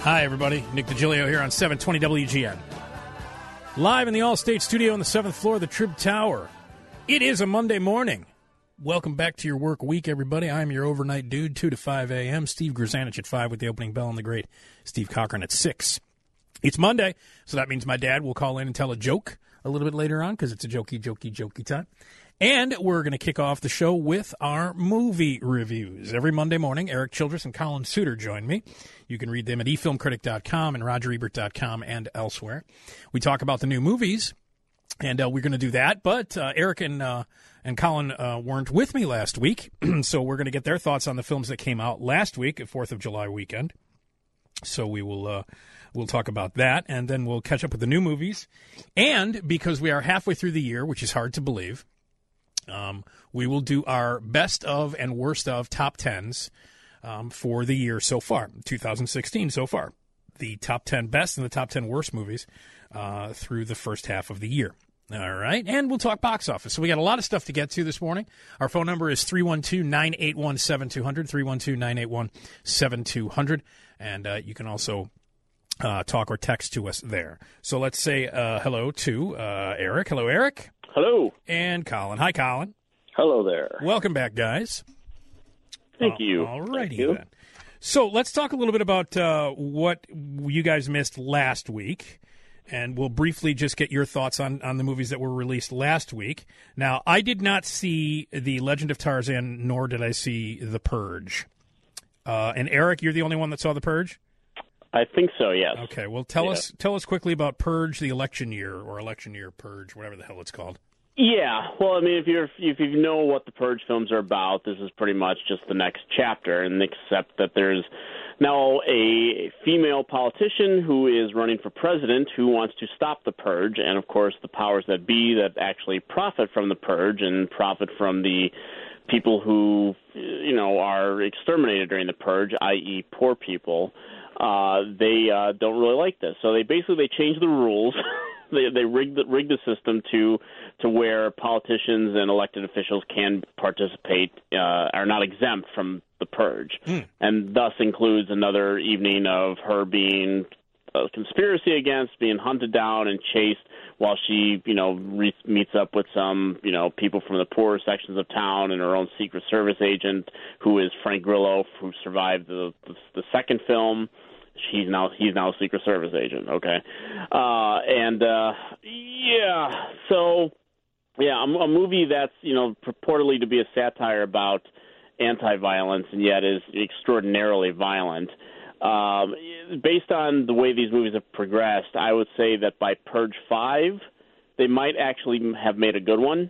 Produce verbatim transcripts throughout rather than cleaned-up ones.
Hi, everybody. Nick DiGilio here on seven twenty W G N. Live in the All-State Studio on the seventh floor of the Trib Tower. It is a Monday morning. Welcome back to your work week, everybody. I'm your overnight dude, two to five a.m. Steve Grzanich at five with the opening bell and the great Steve Cochran at six. It's Monday, so that means my dad will call in and tell a joke a little bit later on because it's a jokey, jokey, jokey time. And we're going to kick off the show with our movie reviews. Every Monday morning, Eric Childress and Colin Suter join me. You can read them at e film critic dot com and roger ebert dot com and elsewhere. We talk about the new movies, and uh, we're going to do that. But uh, Eric and uh, and Colin uh, weren't with me last week, so we're going to get their thoughts on the films that came out last week at fourth of July weekend. So we will uh, we'll talk about that, and then we'll catch up with the new movies. And because we are halfway through the year, which is hard to believe, Um, we will do our best of and worst of top tens um, for the year so far, two thousand sixteen so far. The top ten best and the top ten worst movies uh, through the first half of the year. All right, and we'll talk box office. So we got a lot of stuff to get to this morning. Our phone number is three one two, nine eight one, seven two zero zero, three one two, nine eight one, seven two zero zero, and uh, you can also uh, talk or text to us there. So let's say uh, hello to uh, Eric. Hello, Eric. Hello. And Colin. Hi, Colin. Hello there. Welcome back, guys. Thank uh, you. All righty you. then. So let's talk a little bit about uh, what you guys missed last week, and we'll briefly just get your thoughts on, on the movies that were released last week. Now, I did not see The Legend of Tarzan, nor did I see The Purge. Uh, and Eric, you're the only one that saw The Purge? I think so, yes. Okay, well, tell yeah. us tell us quickly about Purge, the election year, or election year Purge, whatever the hell it's called. Yeah, well, I mean, if you're if you know what the Purge films are about, this is pretty much just the next chapter, and except that there's now a female politician who is running for president who wants to stop the Purge, and of course the powers that be that actually profit from the Purge and profit from the people who, you know, are exterminated during the Purge, that is poor people. Uh, they uh, don't really like this, so they basically they change the rules. they they rig the rig the system to to where politicians and elected officials can participate, uh, are not exempt from the Purge, mm. and thus includes another evening of her being a conspiracy against, being hunted down and chased while she, you know, re- meets up with some, you know, people from the poorer sections of town and her own Secret Service agent, who is Frank Grillo, who survived the the, the second film. He's now he's now a Secret Service agent. Okay, uh, and uh, yeah, so yeah, a, a movie that's, you know, purportedly to be a satire about anti-violence and yet is extraordinarily violent. Um, based on the way these movies have progressed, I would say that by Purge five, they might actually have made a good one.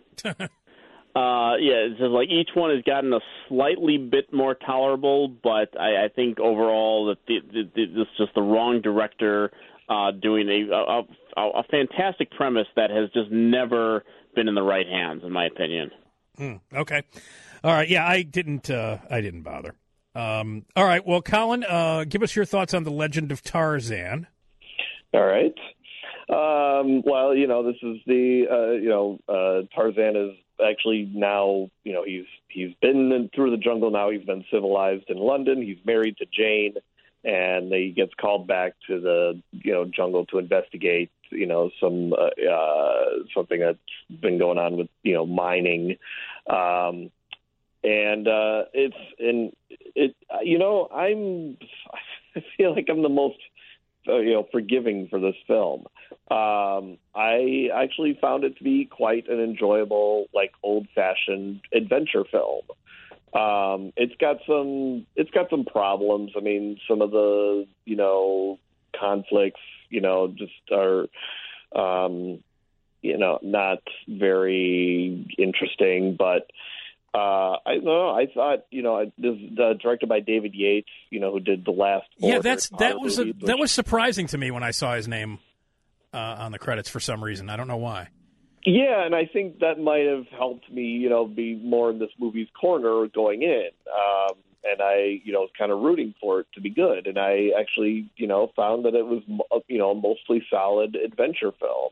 uh, yeah, it's just like each one has gotten a slightly bit more tolerable, but I, I think overall that the, the, the, this is just the wrong director uh, doing a, a, a, a fantastic premise that has just never been in the right hands, in my opinion. Mm, okay, all right. Yeah, I didn't. Uh, I didn't bother. Um, all right. Well, Colin, uh, give us your thoughts on The Legend of Tarzan. All right. Um, well, you know, this is the, uh, you know, uh, Tarzan is actually now, you know, he's he's been through the jungle now. He's been civilized in London. He's married to Jane, and he gets called back to the, you know, jungle to investigate, you know, some uh, uh, something that's been going on with, you know, mining. Um, and uh, it's and it, you know, I'm I feel like I'm the most, uh, you know, forgiving for this film. Um, I actually found it to be quite an enjoyable, like, old-fashioned adventure film. Um, it's got some, it's got some problems. I mean, some of the, you know, conflicts, you know, just are, um, you know, not very interesting. But uh, I don't know. I thought, you know, this is uh, directed by David Yates, you know, who did the last. Yeah, that's that was movies, a, that was surprising to me when I saw his name uh, on the credits for some reason. I don't know why. Yeah, and I think that might have helped me, you know, be more in this movie's corner going in. Um, and I, you know, was kind of rooting for it to be good. And I actually, you know, found that it was, you know, a mostly solid adventure film.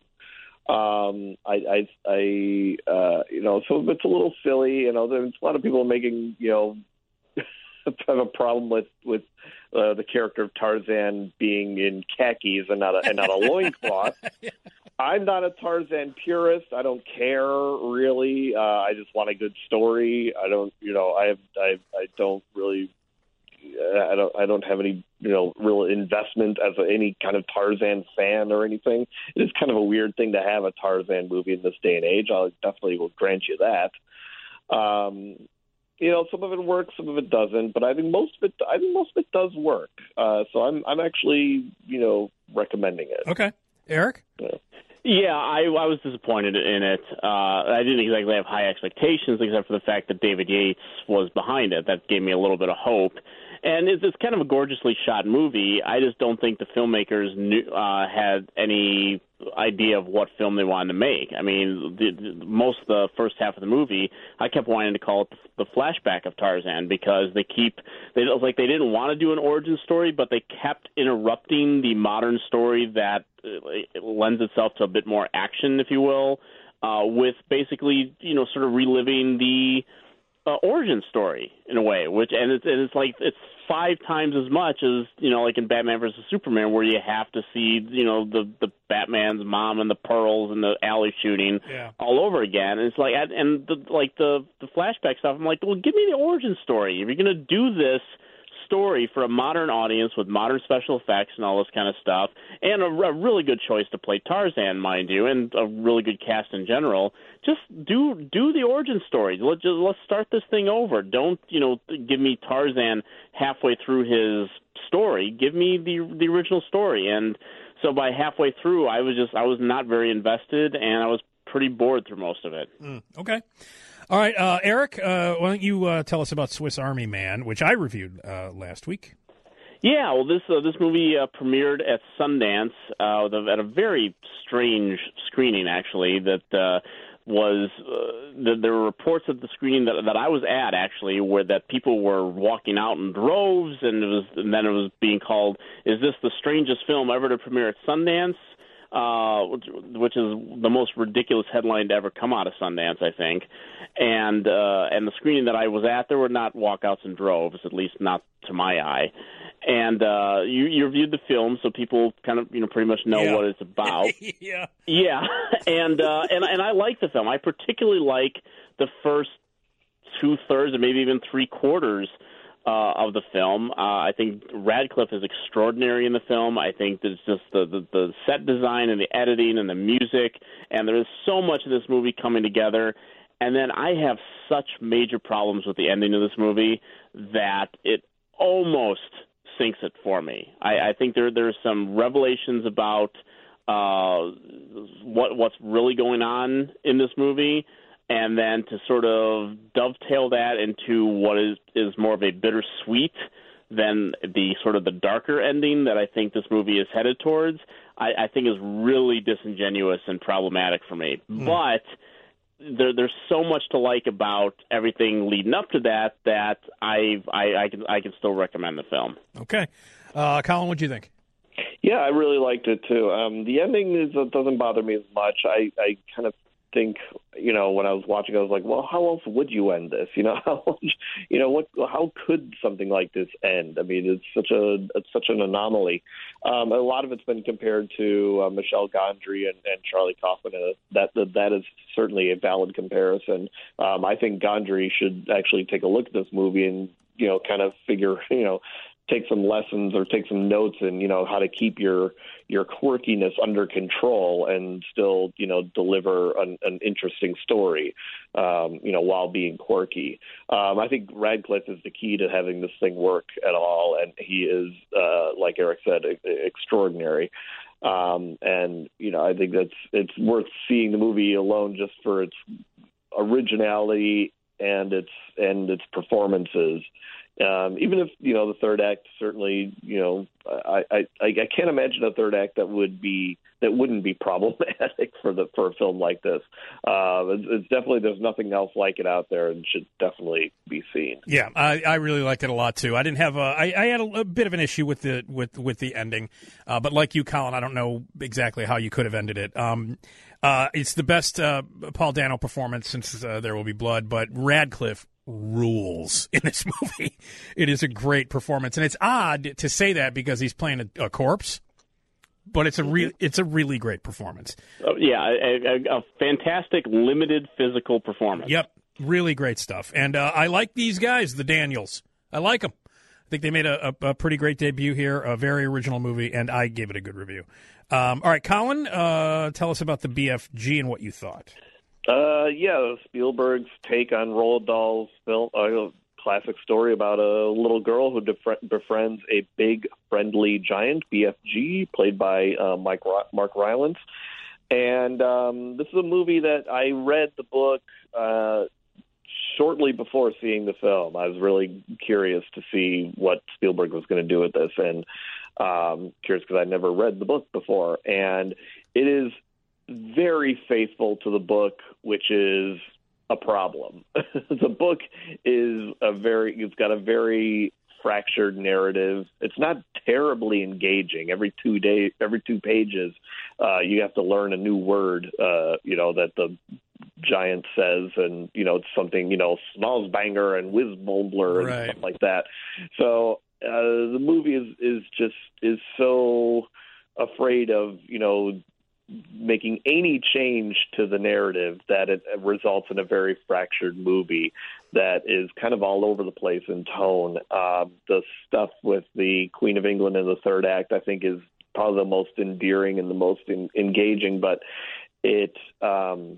Um, I, I, I uh, you know, some of it's a little silly. You know, there's a lot of people making, you know, have a problem with with uh, the character of Tarzan being in khakis and not a, and not a loincloth. yeah. I'm not a Tarzan purist. I don't care really. Uh, I just want a good story. I don't, you know, I have, I, I don't really, I don't, I don't have any, you know, real investment as a, any kind of Tarzan fan or anything. It is kind of a weird thing to have a Tarzan movie in this day and age. I definitely will grant you that. Um, you know, some of it works, some of it doesn't, but I think most of it, I think most of it does work. Uh, so I'm, I'm actually, you know, recommending it. Okay, Eric. Yeah. Yeah, I, I was disappointed in it. Uh, I didn't exactly have high expectations, except for the fact that David Yates was behind it. That gave me a little bit of hope. And it's, it's kind of a gorgeously shot movie. I just don't think the filmmakers knew, uh, had any idea of what film they wanted to make. I mean, the, the, most of the first half of the movie, I kept wanting to call it the, the flashback of Tarzan because they keep, they, it was like they didn't want to do an origin story, but they kept interrupting the modern story that uh, lends itself to a bit more action, if you will, uh, with basically, you know, sort of reliving the Uh, origin story in a way, which and it's and it's like it's five times as much as, you know, like in Batman versus Superman, where you have to see, you know, the the Batman's mom and the pearls and the alley shooting yeah. all over again. And it's like and the like the the flashback stuff. I'm like, well, give me the origin story if you're going to do this story for a modern audience with modern special effects and all this kind of stuff, and a, a really good choice to play Tarzan, mind you, and a really good cast in general. Just do do the origin story. Let's just let's start this thing over. Don't, you know, give me Tarzan halfway through his story. Give me the the original story. And so by halfway through, I was just I was not very invested, and I was pretty bored through most of it. Mm, okay. All right, uh, Eric, uh, why don't you uh, tell us about Swiss Army Man, which I reviewed uh, last week. Yeah, well, this uh, this movie uh, premiered at Sundance uh, at a very strange screening, actually, that uh, was uh, – there were reports at the screening that, that I was at, actually, where that people were walking out in droves, and, it was, and then it was being called, is this the strangest film ever to premiere at Sundance? Uh, which, which is the most ridiculous headline to ever come out of Sundance, I think. And uh, and the screening that I was at, there were not walkouts in droves, at least not to my eye. And uh, you, you reviewed the film, so people kind of, you know, pretty much know yeah. what it's about. yeah, yeah, and uh, and and I like the film. I particularly like the first two thirds, or maybe even three quarters Uh, of the film. Uh, I think Radcliffe is extraordinary in the film. I think there's just the, the, the set design and the editing and the music, and there is so much of this movie coming together. And then I have such major problems with the ending of this movie that it almost sinks it for me. I, I think there there's some revelations about uh, what what's really going on in this movie, and then to sort of dovetail that into what is, is more of a bittersweet than the sort of the darker ending that I think this movie is headed towards, I, I think is really disingenuous and problematic for me. Mm. But there, there's so much to like about everything leading up to that that I've, I, I can I can still recommend the film. Okay. Uh, Colin, what do you think? Yeah, I really liked it, too. Um, the ending is, uh, doesn't bother me as much. I, I kind of think, you know, when I was watching, I was like, well, how else would you end this? You know, how, you know, what, how could something like this end? I mean, it's such a, it's such an anomaly. Um, a lot of it's been compared to uh, Michel Gondry and, and Charlie Kaufman. Uh, that, that that is certainly a valid comparison. Um, I think Gondry should actually take a look at this movie and, you know, kind of figure, you know, take some lessons or take some notes in, you know, how to keep your your quirkiness under control and still, you know, deliver an, an interesting story, um, you know, while being quirky. Um, I think Radcliffe is the key to having this thing work at all, and he is, uh, like Eric said, extraordinary. Um, and, you know, I think that's it's worth seeing the movie alone just for its originality and its and its performances. Um, even if, you know, the third act certainly, you know, I, I, I can't imagine a third act that would be that wouldn't be problematic for the for a film like this. Uh, it's, it's definitely there's nothing else like it out there and should definitely be seen. Yeah, I, I really liked it a lot too. I didn't have a I, I had a, a bit of an issue with the with with the ending, uh, but like you, Colin, I don't know exactly how you could have ended it. Um, uh, it's the best uh, Paul Dano performance since uh, There Will Be Blood, but Radcliffe rules in this movie. It is a great performance, and it's odd to say that because he's playing a, a corpse, but it's a re- it's a really great performance. Oh, yeah, a, a, a fantastic limited physical performance. Yep, really great stuff. And uh, I like these guys, the Daniels. I like them. I think they made a, a, a pretty great debut here, a very original movie, and I gave it a good review. Um, all right, Colin, uh, tell us about the B F G and what you thought. Uh, yeah, Spielberg's take on Roald Dahl's film, a classic story about a little girl who def- befriends a big friendly giant, B F G, played by uh, Mike Mark Rylance. And um, this is a movie that I read the book uh, shortly before seeing the film. I was really curious to see what Spielberg was going to do with this, and um, curious because I'd never read the book before. And it is very faithful to the book, which is a problem. The book is a very, it's got a very fractured narrative. It's not terribly engaging. Every two days, every two pages, uh, you have to learn a new word, uh, you know, that the giant says, and, you know, it's something, you know, Smalsbanger and Whizbobler and right. stuff like that. So uh, the movie is, is just, is so afraid of, you know, making any change to the narrative that it results in a very fractured movie that is kind of all over the place in tone. Uh, the stuff with the Queen of England in the third act, I think, is probably the most endearing and the most in, engaging, but it um,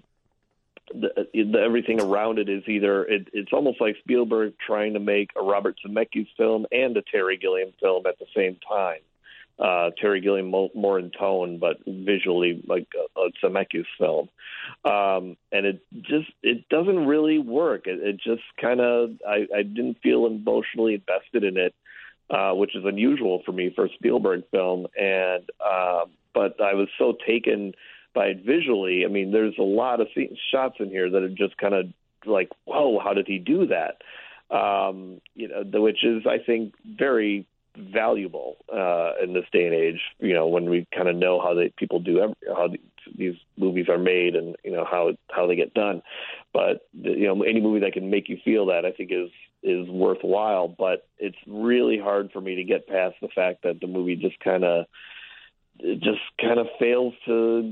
the, the, everything around it is either it, it's almost like Spielberg trying to make a Robert Zemeckis film and a Terry Gilliam film at the same time. Uh, Terry Gilliam mo- more in tone, but visually like a, a Zemeckis film. Um, and it just, it doesn't really work. It, it just kind of, I, I didn't feel emotionally invested in it, uh, which is unusual for me for a Spielberg film. And, uh, but I was so taken by it visually. I mean, there's a lot of scenes, shots in here that are just kind of like, whoa, how did he do that? Um, you know, the, which is, I think, very valuable uh, in this day and age, you know, when we kind of know how they people do every, how these movies are made and, you know, how how they get done. But, you know, any movie that can make you feel that, I think, is is worthwhile. But it's really hard for me to get past the fact that the movie just kind of it just kind of fails to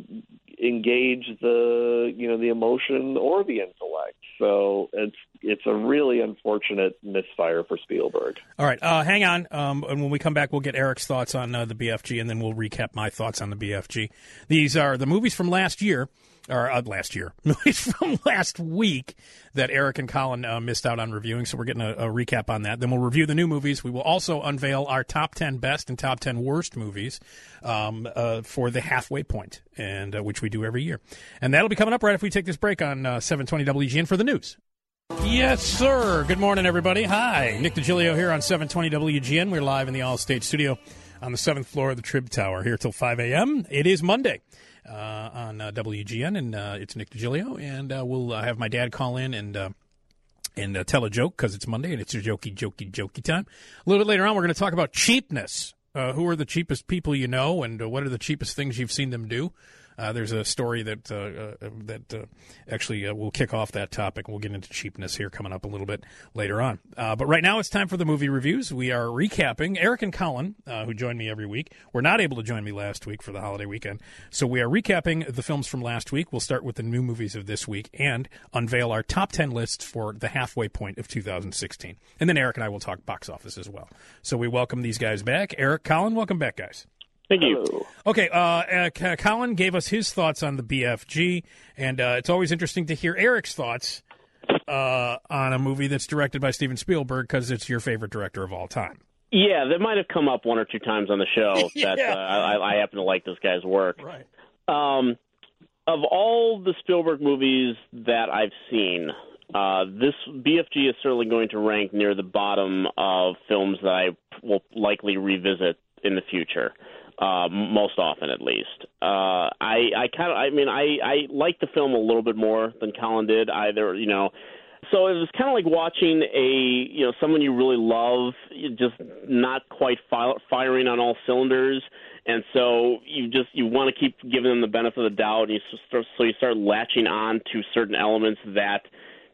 engage the, you know, the emotion or the intellect. So it's it's a really unfortunate misfire for Spielberg. All right, uh, hang on. Um, and when we come back, we'll get Eric's thoughts on uh, the B F G, and then we'll recap my thoughts on the B F G. These are the movies from last year, or uh, last year, movies from last week that Eric and Colin uh, missed out on reviewing, so we're getting a, a recap on that. Then we'll review the new movies. We will also unveil our top ten best and top ten worst movies um, uh, for the halfway point, and uh, which we do every year. And that'll be coming up right after we take this break on uh, seven twenty W G N for the news. Yes, sir. Good morning, everybody. Hi. Nick DiGilio here on seven twenty W G N. We're live in the All-State Studio on the seventh floor of the Trib Tower here till five a.m. It is Monday uh, on uh, W G N, and uh, it's Nick DiGilio, and uh, we'll uh, have my dad call in and uh, and uh, tell a joke because it's Monday and it's a jokey, jokey, jokey time. A little bit later on, we're going to talk about cheapness. Uh, who are the cheapest people you know, and uh, what are the cheapest things you've seen them do? Uh, there's a story that uh, uh, that uh, actually uh, will kick off that topic. We'll get into cheapness here coming up a little bit later on. Uh, but right now it's time for the movie reviews. We are recapping. Eric and Colin, uh, who join me every week, were not able to join me last week for the holiday weekend. So we are recapping the films from last week. We'll start with the new movies of this week and unveil our top ten lists for the halfway point of two thousand sixteen. And then Eric and I will talk box office as well. So we welcome these guys back. Eric, Colin, welcome back, guys. Thank you. Hello. Okay, uh, uh, Colin gave us his thoughts on the B F G, and uh, it's always interesting to hear Eric's thoughts uh, on a movie that's directed by Steven Spielberg because it's your favorite director of all time. Yeah, that might have come up one or two times on the show. yeah. That uh, I, I happen to like this guy's work. Right. Um, of all the Spielberg movies that I've seen, uh, this B F G is certainly going to rank near the bottom of films that I will likely revisit in the future. Uh, most often, at least. Uh, I, I kind of, I mean, I, I liked the film a little bit more than Colin did. Either, you know, so it was kind of like watching a, you know, someone you really love, just not quite fi- firing on all cylinders, and so you just you want to keep giving them the benefit of the doubt, and you start, so you start latching on to certain elements that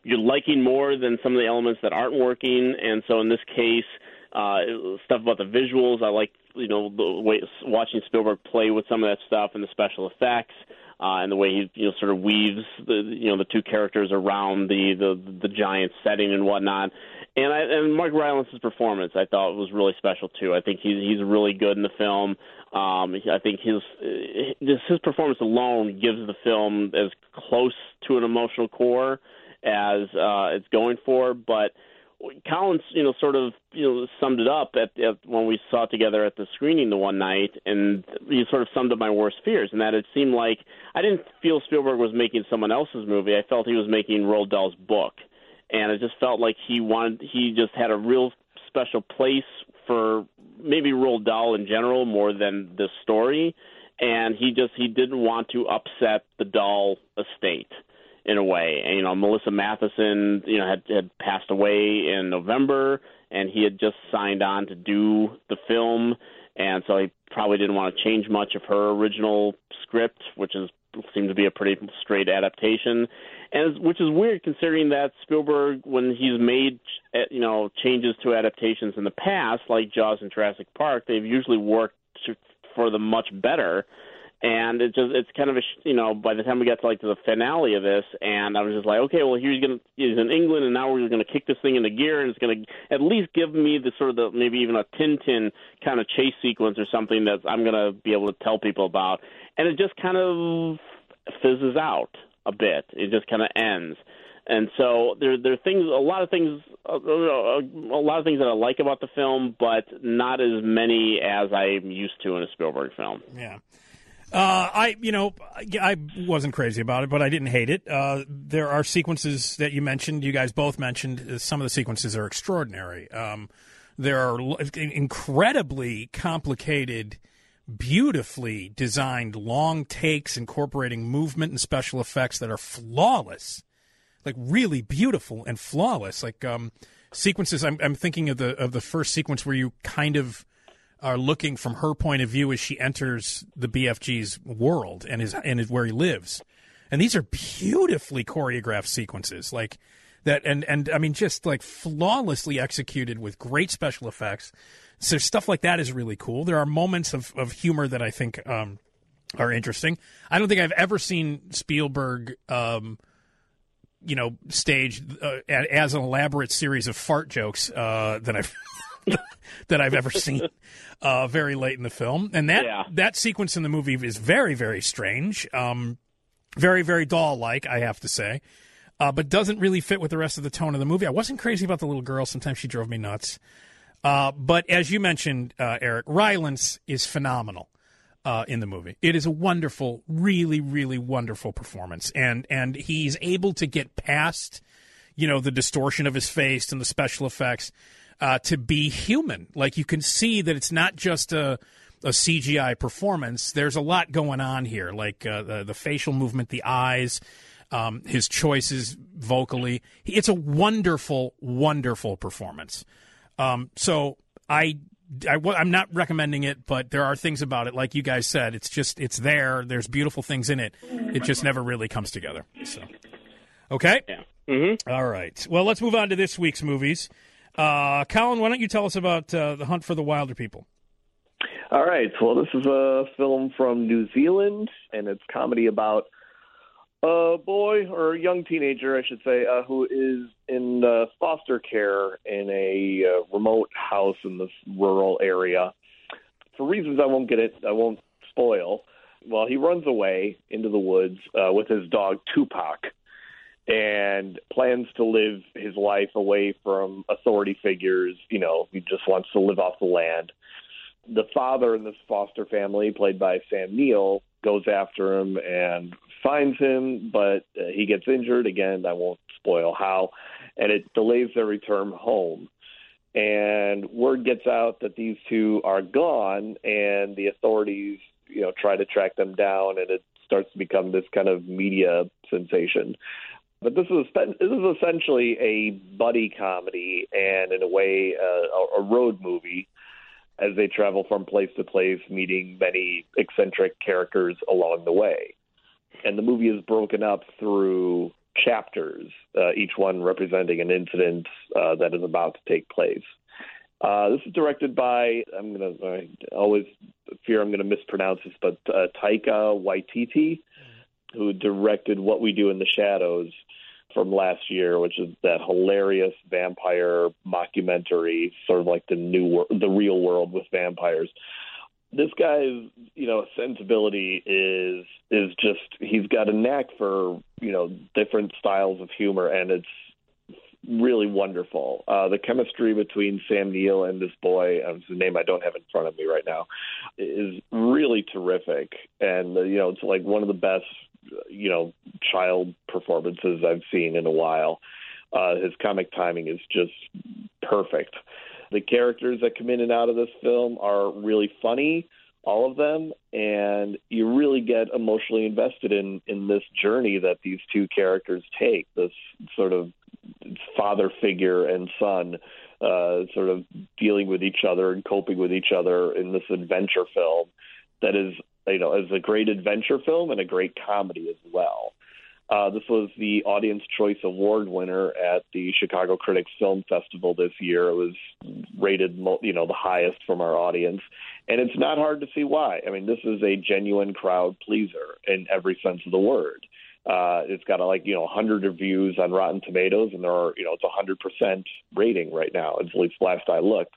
you're liking more than some of the elements that aren't working. And so in this case, uh, stuff about the visuals, I like, you know, the way watching Spielberg play with some of that stuff and the special effects. Uh, and the way he, you know, sort of weaves the, you know, the two characters around the, the, the giant setting and whatnot. And I, and Mark Rylance's performance, I thought, was really special too. I think he's he's really good in the film. Um, I think his just his performance alone gives the film as close to an emotional core as uh, it's going for. But Collins, you know, sort of, you know, summed it up at, at when we saw it together at the screening the one night, and he sort of summed up my worst fears, and that it seemed like I didn't feel Spielberg was making someone else's movie. I felt he was making Roald Dahl's book, and it just felt like he wanted, he just had a real special place for maybe Roald Dahl in general more than the story, and he just he didn't want to upset the Dahl estate in a way. And, you know, Melissa Matheson, you know, had, had passed away in November, and he had just signed on to do the film, and so he probably didn't want to change much of her original script, which is seemed to be a pretty straight adaptation, and which is weird considering that Spielberg, when he's made, you know, changes to adaptations in the past, like Jaws and Jurassic Park, they've usually worked to, for the much better. And it just, it's kind of a, you know, by the time we got to like to the finale of this, and I was just like, okay, well, here's going to, he's in England, and now we're going to kick this thing into gear, and it's going to at least give me the sort of the, maybe even a Tintin kind of chase sequence or something that I'm going to be able to tell people about. And it just kind of fizzes out a bit. It just kind of ends. And so there, there are things, a lot of things, a, a lot of things that I like about the film, but not as many as I'm used to in a Spielberg film. Yeah. Uh, I, you know, I wasn't crazy about it, but I didn't hate it. Uh, there are sequences that you mentioned, you guys both mentioned. Some of the sequences are extraordinary. Um, there are incredibly complicated, beautifully designed long takes incorporating movement and special effects that are flawless, like really beautiful and flawless. Like um, sequences, I'm, I'm thinking of the of the first sequence where you kind of are looking from her point of view as she enters the B F G's world and is and is where he lives. And these are beautifully choreographed sequences, like that, and, and I mean, just like flawlessly executed with great special effects. So stuff like that is really cool. There are moments of, of humor that I think um, are interesting. I don't think I've ever seen Spielberg, um, you know, stage uh, as an elaborate series of fart jokes uh, that I've that I've ever seen uh, very late in the film. And that yeah. that sequence in the movie is very, very strange. Um, very, very Dahl-like, I have to say. Uh, but doesn't really fit with the rest of the tone of the movie. I wasn't crazy about the little girl. Sometimes she drove me nuts. Uh, but as you mentioned, uh, Eric, Rylance is phenomenal uh, in the movie. It is a wonderful, really, really wonderful performance. And and he's able to get past, you know, the distortion of his face and the special effects Uh, to be human. Like, you can see that it's not just a, a C G I performance. There's a lot going on here, like uh, the, the facial movement, the eyes, um, his choices vocally. It's a wonderful, wonderful performance. Um, so I, I, I'm not recommending it, but there are things about it, like you guys said. It's just, it's there. There's beautiful things in it. It just never really comes together. So, okay? Yeah. Mm-hmm. All right. Well, let's move on to this week's movies. Uh, Colin, why don't you tell us about uh, The Hunt for the Wilder People? All right. Well, this is a film from New Zealand, and it's a comedy about a boy, or a young teenager, I should say, uh, who is in uh, foster care in a uh, remote house in this rural area. For reasons I won't get it, I won't spoil. Well, he runs away into the woods uh, with his dog, Tupac, and plans to live his life away from authority figures. You know, he just wants to live off the land. The father in this foster family, played by Sam Neill, goes after him and finds him, but uh, he gets injured. Again, I won't spoil how, and it delays their return home. And word gets out that these two are gone, and the authorities, you know, try to track them down, and it starts to become this kind of media sensation. But this is this is essentially a buddy comedy and, in a way, uh, a road movie as they travel from place to place, meeting many eccentric characters along the way. And the movie is broken up through chapters, uh, each one representing an incident uh, that is about to take place. Uh, this is directed by, I'm going to, I always fear I'm going to mispronounce this, but uh, Taika Waititi, who directed What We Do in the Shadows from last year, which is that hilarious vampire mockumentary, sort of like the new, wor- the real world with vampires. This guy's, you know, sensibility is is just, he's got a knack for, you know, different styles of humor, and it's really wonderful. Uh, the chemistry between Sam Neill and this boy, uh, whose name I don't have in front of me right now, is really terrific. And, uh, you know, it's like one of the best, you know, child performances I've seen in a while. Uh, his comic timing is just perfect. The characters that come in and out of this film are really funny, all of them, and you really get emotionally invested in, in this journey that these two characters take, this sort of father figure and son uh, sort of dealing with each other and coping with each other in this adventure film that is, you know, is a great adventure film and a great comedy as well. Uh, this was the Audience Choice Award winner at the Chicago Critics Film Festival this year. It was rated, you know, the highest from our audience. And it's not hard to see why. I mean, this is a genuine crowd pleaser in every sense of the word. Uh, it's got, a, like, you know, one hundred reviews on Rotten Tomatoes, and there are, you know, it's a one hundred percent rating right now, at least last I looked.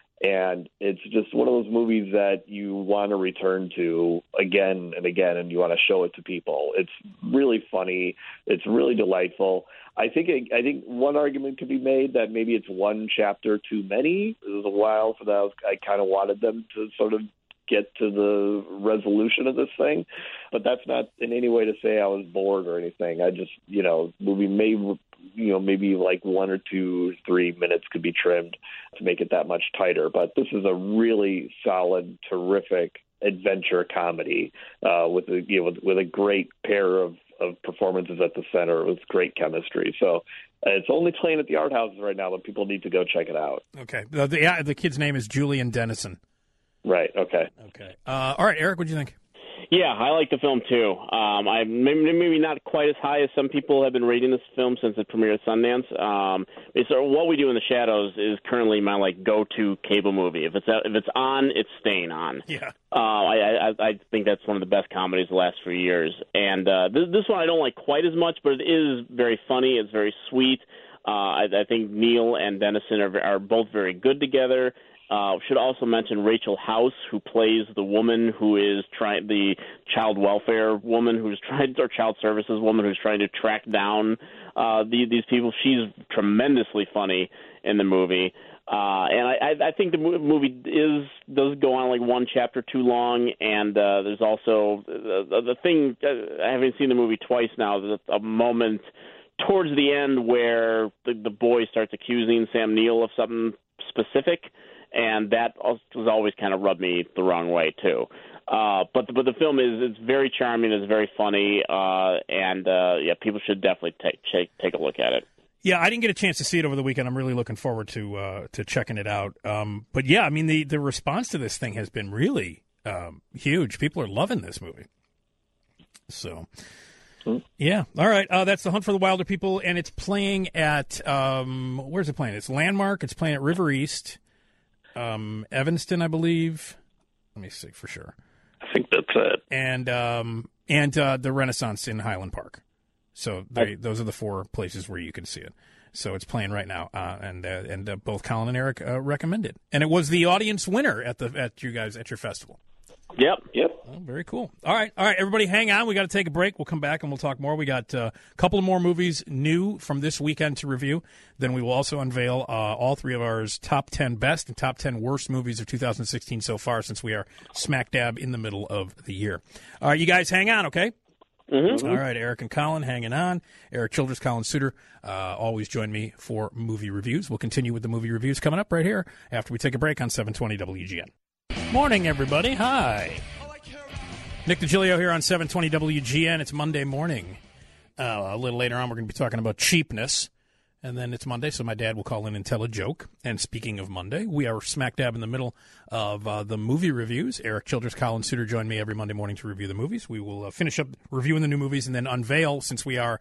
And it's just one of those movies that you want to return to again and again, and you want to show it to people. It's really funny. It's really delightful. I think it, I think one argument could be made that maybe it's one chapter too many. It was a while for that. I, was, I kind of wanted them to sort of get to the resolution of this thing, but that's not in any way to say I was bored or anything. I just, you know, movie may, you know, maybe like one or two, three minutes could be trimmed to make it that much tighter. But this is a really solid, terrific adventure comedy uh, with a, you know, with, with a great pair of, of performances at the center with great chemistry. So uh, it's only playing at the art houses right now, but people need to go check it out. Okay. The, the, yeah, the kid's name is Julian Dennison. Right. Okay. Okay. Uh, all right, Eric, what do you think? Yeah, I like the film too. Um, I maybe, maybe not quite as high as some people have been rating this film since it premiered at Sundance. Um, it's uh, What We Do in the Shadows is currently my like go-to cable movie. If it's uh, if it's on, it's staying on. Yeah. Uh, I, I I think that's one of the best comedies of the last few years. And uh, this, this one I don't like quite as much, but it is very funny. It's very sweet. Uh, I, I think Neil and Dennison are are both very good together. Uh, should also mention Rachel House, who plays the woman who is trying, the child welfare woman who's trying, or child services woman who's trying to track down uh, the, these people. She's tremendously funny in the movie, uh, and I, I think the movie is does go on like one chapter too long. And uh, there's also the, the thing. I haven't seen the movie twice now. There's a moment towards the end where the, the boy starts accusing Sam Neill of something specific. And that was always kind of rubbed me the wrong way too. Uh, but the, but the film is it's very charming, it's very funny, uh, and uh, yeah, people should definitely take, take take a look at it. Yeah, I didn't get a chance to see it over the weekend. I'm really looking forward to uh, to checking it out. Um, but yeah, I mean the, the response to this thing has been really um, huge. People are loving this movie. So. Yeah. All right. Uh, that's The Hunt for the Wilder People, and it's playing at um, where's it playing? It's Landmark. It's playing at River East. Um, Evanston, I believe. Let me see for sure. I think that's it. And um, and uh, the Renaissance in Highland Park. So they, I, those are the four places where you can see it. So it's playing right now, uh, and uh, and uh, both Colin and Eric uh, recommend it. And it was the audience winner at the at you guys at your festival. Yep, yep. Oh, very cool. All right, all right, everybody, hang on. We got to take a break. We'll come back and we'll talk more. We got uh, a couple of more movies new from this weekend to review. Then we will also unveil uh, all three of ours top ten best and top ten worst movies of two thousand sixteen so far, since we are smack dab in the middle of the year. All right, you guys, hang on, okay? Mm-hmm. All right, Eric and Colin hanging on. Eric Childress, Colin Suter, uh, always join me for movie reviews. We'll continue with the movie reviews coming up right here after we take a break on seven twenty W G N. Morning, everybody. Hi. Nick DiGilio here on seven twenty W G N. It's Monday morning. Uh, a little later on, we're going to be talking about cheapness. And then it's Monday, so my dad will call in and tell a joke. And speaking of Monday, we are smack dab in the middle of uh, the movie reviews. Eric Childress, Colin Suter join me every Monday morning to review the movies. We will uh, finish up reviewing the new movies and then unveil, since we are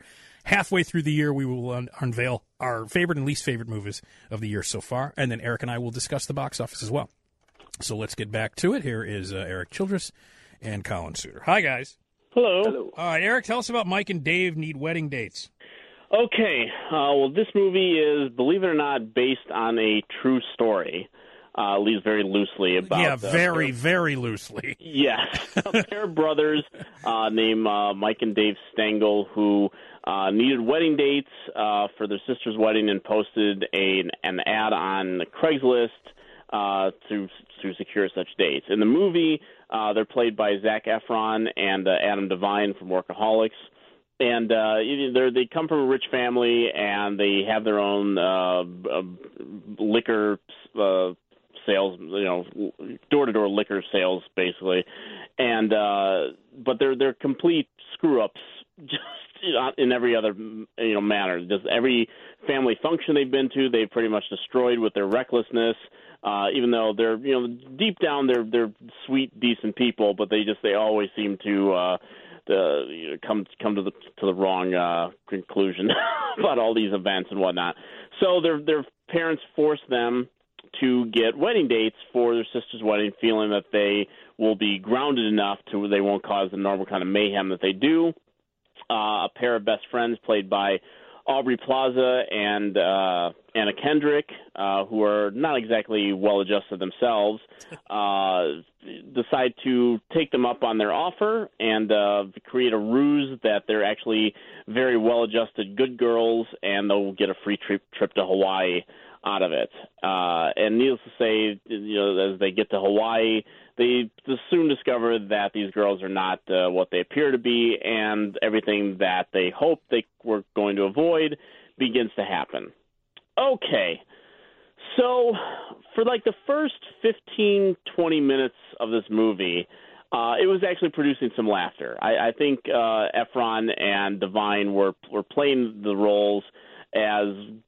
halfway through the year, we will un- unveil our favorite and least favorite movies of the year so far, and then Eric and I will discuss the box office as well. So let's get back to it. Here is uh, Eric Childress and Colin Suter. Hi, guys. Hello. Hello. All right, Eric, tell us about Mike and Dave Need Wedding Dates. Okay. Uh, well, this movie is, believe it or not, based on a true story. Uh, at least very loosely about. Yeah, uh, very, pair, very loosely. Yes, a pair of brothers uh, named uh, Mike and Dave Stengel who uh, needed wedding dates uh, for their sister's wedding and posted a, an ad on Craigslist uh, to to secure such dates. In the movie, uh, they're played by Zac Efron and uh, Adam Devine from Workaholics. And uh, they're, they come from a rich family, and they have their own uh, uh, liquor uh sales, you know, door-to-door liquor sales, basically, and uh, but they're they're complete screw-ups, just in every other you know manner. Just every family function they've been to, they've pretty much destroyed with their recklessness. Uh, even though they're you know deep down they're they're sweet, decent people, but they just they always seem to uh, the you know, come come to the to the wrong uh, conclusion about all these events and whatnot. So their their parents force them to get wedding dates for their sister's wedding, feeling that they will be grounded enough to where they won't cause the normal kind of mayhem that they do. Uh, a pair of best friends played by Aubrey Plaza and uh, Anna Kendrick, uh, who are not exactly well-adjusted themselves, uh, decide to take them up on their offer and uh, create a ruse that they're actually very well-adjusted good girls, and they'll get a free trip, trip to Hawaii out of it. Uh, and needless to say, you know, as they get to Hawaii, they soon discover that these girls are not uh, what they appear to be, and everything that they hoped they were going to avoid begins to happen. Okay, so for like the first fifteen, twenty minutes of this movie, uh, it was actually producing some laughter. I, I think uh, Efron and Devine were were playing the roles as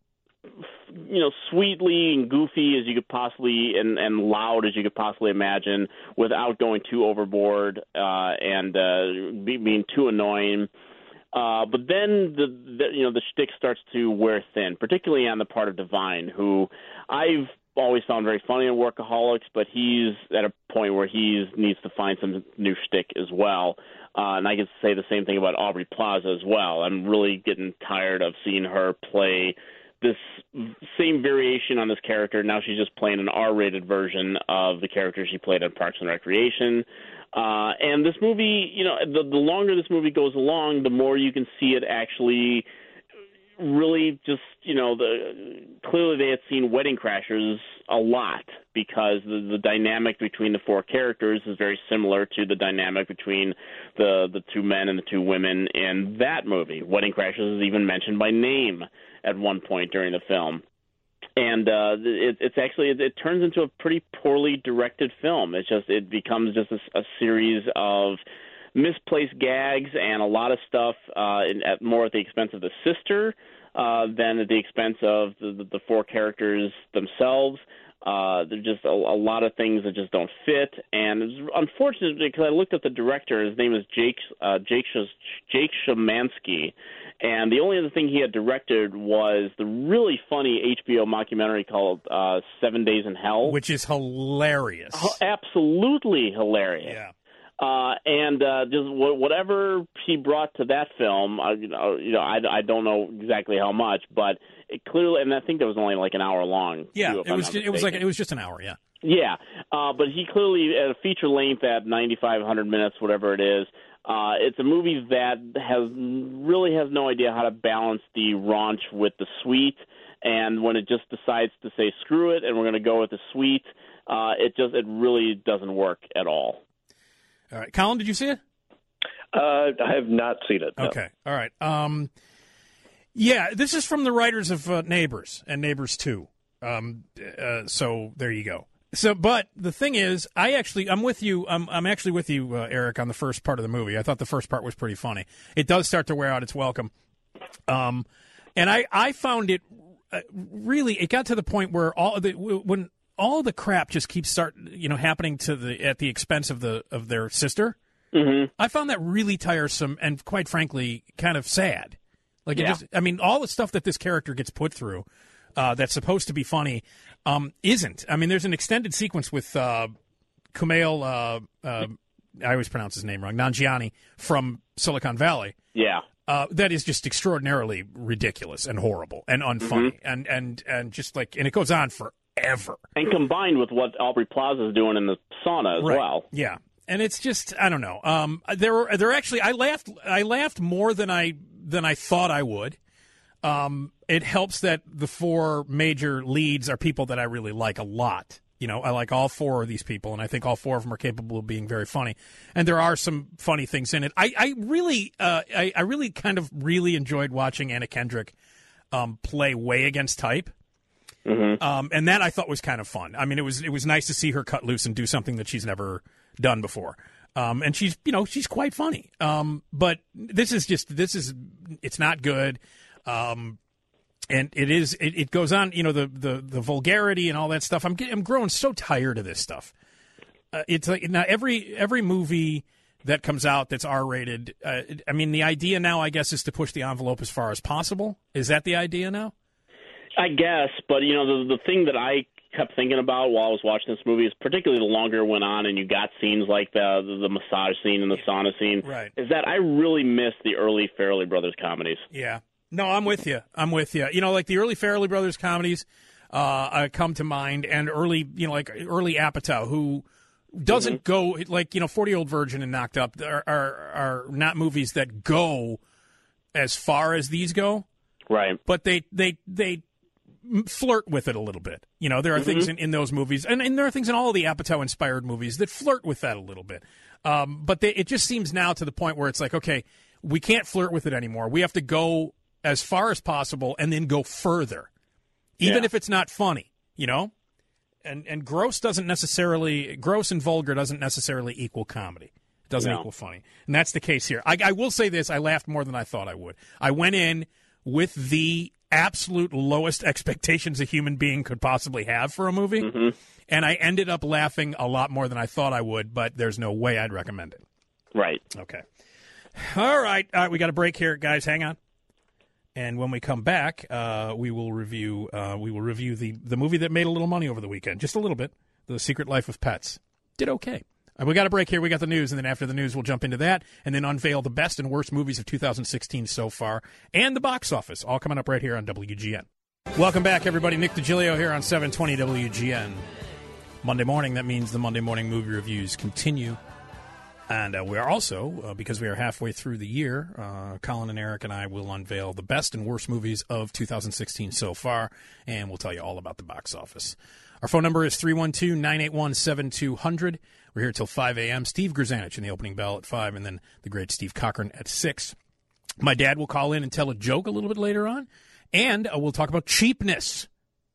you know, sweetly and goofy as you could possibly, and, and loud as you could possibly imagine, without going too overboard uh, and uh, be, being too annoying. Uh, but then the, the you know the shtick starts to wear thin, particularly on the part of Devine, who I've always found very funny in Workaholics, but he's at a point where he needs to find some new shtick as well. Uh, and I can say the same thing about Aubrey Plaza as well. I'm really getting tired of seeing her play this same variation on this character. Now she's just playing an R-rated version of the character she played on Parks and Recreation. Uh, and this movie, you know, the, the longer this movie goes along, the more you can see it actually really just, you know, the clearly they had seen Wedding Crashers a lot, because the, the dynamic between the four characters is very similar to the dynamic between the, the two men and the two women in that movie. Wedding Crashers is even mentioned by name at one point during the film. And uh, it, it's actually, it, it turns into a pretty poorly directed film. It's just, it becomes just a, a series of misplaced gags and a lot of stuff uh, in, at more at the expense of the sister uh, than at the expense of the, the, the four characters themselves. Uh, there's just a, a lot of things that just don't fit, and it's unfortunate because I looked at the director. His name is Jake uh, Jake Jake Szymanski, and the only other thing he had directed was the really funny H B O mockumentary called uh, Seven Days in Hell, which is hilarious, absolutely hilarious. Yeah. Uh, and uh, just w- whatever he brought to that film, uh, you know, you know I, I don't know exactly how much, but it clearly, and I think that was only like an hour long. Yeah, too, it was. It was like it was just an hour. Yeah. Yeah, uh, but he clearly, at a feature length at ninety-five hundred minutes, whatever it is, uh, it's a movie that has really has no idea how to balance the raunch with the sweet, and when it just decides to say screw it and we're going to go with the sweet, uh, it just it really doesn't work at all. All right, Colin, did you see it? Uh, I have not seen it. No. Okay, all right. Um, yeah, this is from the writers of uh, Neighbors and Neighbors two. Um, uh, so there you go. So, but the thing is, I actually, I'm with you. I'm, I'm actually with you, uh, Eric, on the first part of the movie. I thought the first part was pretty funny. It does start to wear out its welcome. Um, and I, I found it uh, really. It got to the point where all the when. all the crap just keeps start, you know, happening to the at the expense of the of their sister. Mm-hmm. I found that really tiresome and, quite frankly, kind of sad. Like, yeah. it just, I mean, all the stuff that this character gets put through uh, that's supposed to be funny um, isn't. I mean, there's an extended sequence with uh, Kumail, uh, uh, I always pronounce his name wrong, Nanjiani from Silicon Valley. Yeah. Uh, that is just extraordinarily ridiculous and horrible and unfunny. Mm-hmm. And, and, and just like, and it goes on forever. And combined with what Aubrey Plaza is doing in the sauna as Right. well. Yeah. And it's just, I don't know. Um, there were, there actually, I laughed, I laughed more than I, than I thought I would. Um, it helps that the four major leads are people that I really like a lot. You know, I like all four of these people, and I think all four of them are capable of being very funny. And there are some funny things in it. I, I really, uh, I, I really kind of really enjoyed watching Anna Kendrick um, play way against type. Mm-hmm. Um, and that I thought was kind of fun. I mean, it was it was nice to see her cut loose and do something that she's never done before. Um, and she's, you know, she's quite funny. Um, but this is just, this is, it's not good. Um, and it is, it, it goes on, you know, the, the, the vulgarity and all that stuff. I'm getting, I'm growing so tired of this stuff. Uh, it's like, now every, every movie that comes out that's R rated, uh, I mean, the idea now, I guess, is to push the envelope as far as possible. Is that the idea now? I guess, but, you know, the, the thing that I kept thinking about while I was watching this movie is particularly the longer it went on and you got scenes like the the, the massage scene and the sauna scene, right. is that I really miss the early Farrelly Brothers comedies. Yeah. No, I'm with you. I'm with you. You know, like the early Farrelly Brothers comedies uh, uh, come to mind, and early, you know, like early Apatow, who doesn't mm-hmm. go, like, you know, forty-Year-Old Virgin and Knocked Up are, are, are not movies that go as far as these go. Right. But they, they, they, flirt with it a little bit. You know, there are mm-hmm. things in, in those movies, and, and there are things in all of the Apatow-inspired movies that flirt with that a little bit. Um, but they, it just seems now to the point where it's like, okay, we can't flirt with it anymore. We have to go as far as possible and then go further, even yeah. if it's not funny, you know? And and gross doesn't necessarily, gross and vulgar doesn't necessarily equal comedy. It doesn't no. equal funny. And that's the case here. I, I will say this, I laughed more than I thought I would. I went in with the absolute lowest expectations a human being could possibly have for a movie, mm-hmm. and I ended up laughing a lot more than I thought I would, but there's no way I'd recommend it. Right. Okay. All right. All right, we got a break here, guys. Hang on. And when we come back, uh, we will review uh, we will review the, the movie that made a little money over the weekend, just a little bit, The Secret Life of Pets. Did okay. We got a break here. We got the news, and then after the news, we'll jump into that and then unveil the best and worst movies of two thousand sixteen so far and the box office, all coming up right here on W G N. Welcome back, everybody. Nick DiGilio here on seven twenty W G N. Monday morning, that means the Monday morning movie reviews continue. And uh, we are also, uh, because we are halfway through the year, uh, Colin and Eric and I will unveil the best and worst movies of two thousand sixteen so far, and we'll tell you all about the box office. Our phone number is three one two, nine eight one, seven two zero zero. We're here till five a.m. Steve Grzanich in the opening bell at five, and then the great Steve Cochran at six. My dad will call in and tell a joke a little bit later on, and uh, we'll talk about cheapness.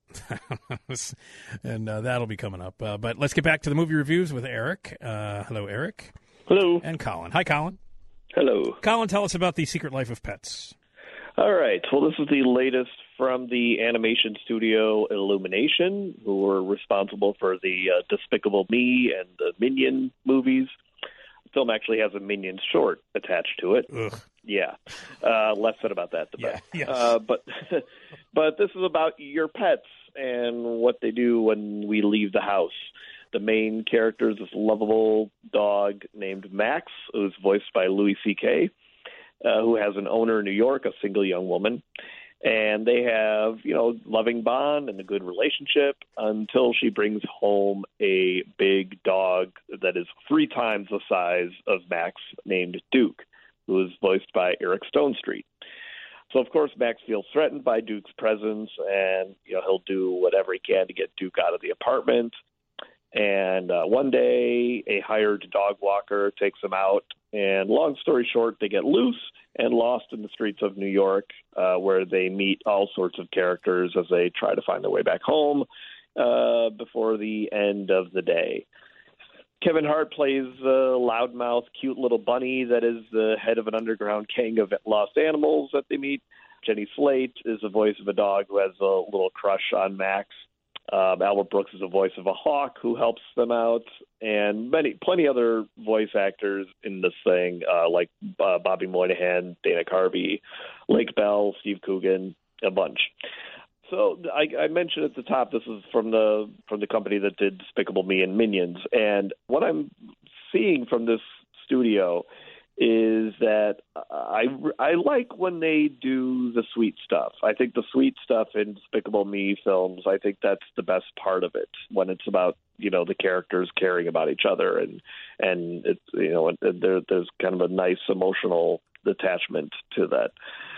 and uh, that'll be coming up. Uh, but let's get back to the movie reviews with Eric. Uh, hello, Eric. Hello. And Colin. Hi, Colin. Hello. Colin, tell us about The Secret Life of Pets. All right. Well, this is the latest from the animation studio Illumination, who were responsible for the uh, Despicable Me and the Minion movies. The film actually has a Minion short attached to it. Ugh. Yeah. Uh, less said about that, the yeah, best. yes. Uh, but, but this is about your pets and what they do when we leave the house. The main character is this lovable dog named Max, who's voiced by Louis C K, uh, who has an owner in New York, a single young woman. And they have, you know, loving bond and a good relationship until she brings home a big dog that is three times the size of Max named Duke, who is voiced by Eric Stonestreet. So, of course, Max feels threatened by Duke's presence, and, you know, he'll do whatever he can to get Duke out of the apartment. And uh, one day, a hired dog walker takes him out, and long story short, they get loose and lost in the streets of New York, uh, where they meet all sorts of characters as they try to find their way back home uh, before the end of the day. Kevin Hart plays a loudmouth, cute little bunny that is the head of an underground gang of lost animals that they meet. Jenny Slate is the voice of a dog who has a little crush on Max. Um, Albert Brooks is the voice of a hawk who helps them out, and many, plenty other voice actors in this thing, uh, like uh, Bobby Moynihan, Dana Carvey, Lake Bell, Steve Coogan, a bunch. So I, I mentioned at the top, this is from the from the company that did Despicable Me and Minions, and what I'm seeing from this studio is that I, I like when they do the sweet stuff. I think the sweet stuff in Despicable Me films, I think that's the best part of it, when it's about, you know, the characters caring about each other, and and it's, you know, there, there's kind of a nice emotional attachment to that.